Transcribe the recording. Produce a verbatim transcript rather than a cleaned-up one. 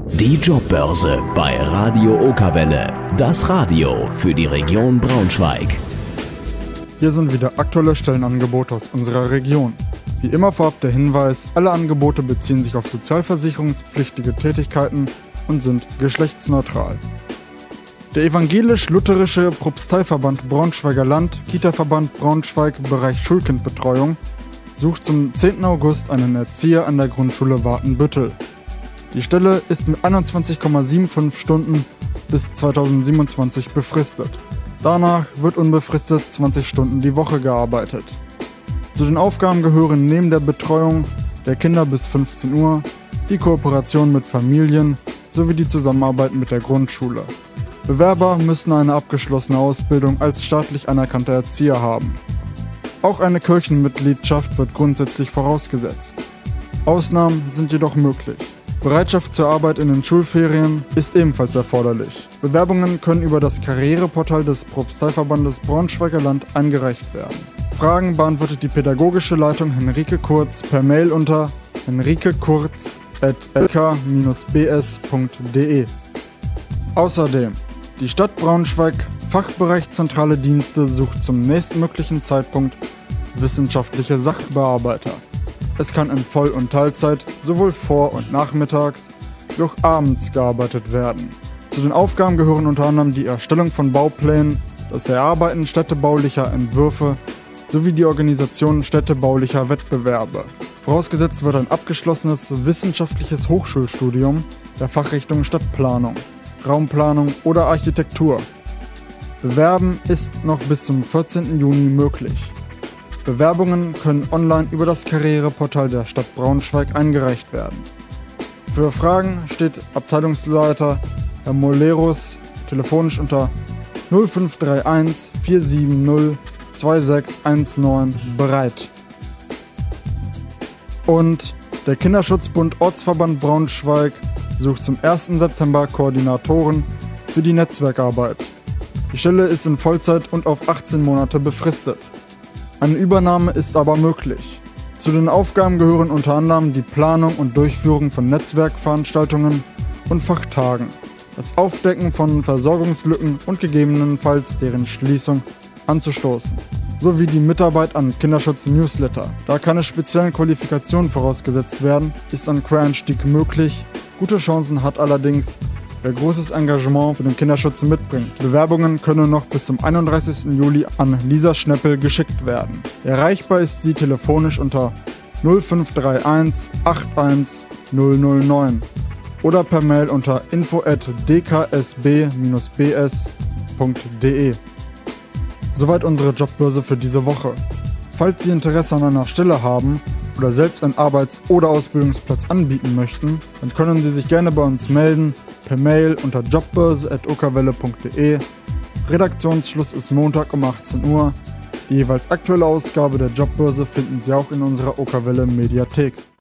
Die Jobbörse bei Radio Okerwelle. Das Radio für die Region Braunschweig. Hier sind wieder aktuelle Stellenangebote aus unserer Region. Wie immer vorab der Hinweis, alle Angebote beziehen sich auf sozialversicherungspflichtige Tätigkeiten und sind geschlechtsneutral. Der evangelisch-lutherische Propsteiverband Braunschweiger Land, Kita-Verband Braunschweig, Bereich Schulkindbetreuung, sucht zum zehnten August einen Erzieher an der Grundschule Wartenbüttel. Die Stelle ist mit einundzwanzig Komma fünfundsiebzig Stunden bis zweitausendsiebenundzwanzig befristet. Danach wird unbefristet zwanzig Stunden die Woche gearbeitet. Zu den Aufgaben gehören neben der Betreuung der Kinder bis fünfzehn Uhr die Kooperation mit Familien sowie die Zusammenarbeit mit der Grundschule. Bewerber müssen eine abgeschlossene Ausbildung als staatlich anerkannter Erzieher haben. Auch eine Kirchenmitgliedschaft wird grundsätzlich vorausgesetzt. Ausnahmen sind jedoch möglich. Bereitschaft zur Arbeit in den Schulferien ist ebenfalls erforderlich. Bewerbungen können über das Karriereportal des Propsteiverbandes Braunschweiger Land eingereicht werden. Fragen beantwortet die pädagogische Leitung Henrike Kurz per Mail unter henrikekurz at l k b s punkt d e. Außerdem, die Stadt Braunschweig Fachbereich Zentrale Dienste sucht zum nächstmöglichen Zeitpunkt wissenschaftliche Sachbearbeiter. Es kann in Voll- und Teilzeit sowohl vor- und nachmittags wie auch abends gearbeitet werden. Zu den Aufgaben gehören unter anderem die Erstellung von Bauplänen, das Erarbeiten städtebaulicher Entwürfe sowie die Organisation städtebaulicher Wettbewerbe. Vorausgesetzt wird ein abgeschlossenes wissenschaftliches Hochschulstudium der Fachrichtung Stadtplanung, Raumplanung oder Architektur. Bewerben ist noch bis zum vierzehnten Juni möglich. Bewerbungen können online über das Karriereportal der Stadt Braunschweig eingereicht werden. Für Fragen steht Abteilungsleiter Herr Molerus telefonisch unter null fünf drei eins vier sieben null zwei sechs eins neun bereit. Und der Kinderschutzbund Ortsverband Braunschweig sucht zum ersten September Koordinatoren für die Netzwerkarbeit. Die Stelle ist in Vollzeit und auf achtzehn Monate befristet. Eine Übernahme ist aber möglich. Zu den Aufgaben gehören unter anderem die Planung und Durchführung von Netzwerkveranstaltungen und Fachtagen, das Aufdecken von Versorgungslücken und gegebenenfalls deren Schließung anzustoßen, sowie die Mitarbeit an Kinderschutz-Newsletter. Da keine speziellen Qualifikationen vorausgesetzt werden, ist ein Quereinstieg möglich. Gute Chancen hat allerdings, wer großes Engagement für den Kinderschutz mitbringt. Bewerbungen können noch bis zum einunddreißigsten Juli an Lisa Schneppel geschickt werden. Erreichbar ist sie telefonisch unter null fünf drei eins acht eins null null neun oder per Mail unter info at d k s b b s punkt d e. Soweit unsere Jobbörse für diese Woche. Falls Sie Interesse an einer Stelle haben oder selbst einen Arbeits- oder Ausbildungsplatz anbieten möchten, dann können Sie sich gerne bei uns melden, per Mail unter jobbörse at okerwelle punkt de. Redaktionsschluss ist Montag um achtzehn Uhr. Die jeweils aktuelle Ausgabe der Jobbörse finden Sie auch in unserer Okerwelle Mediathek.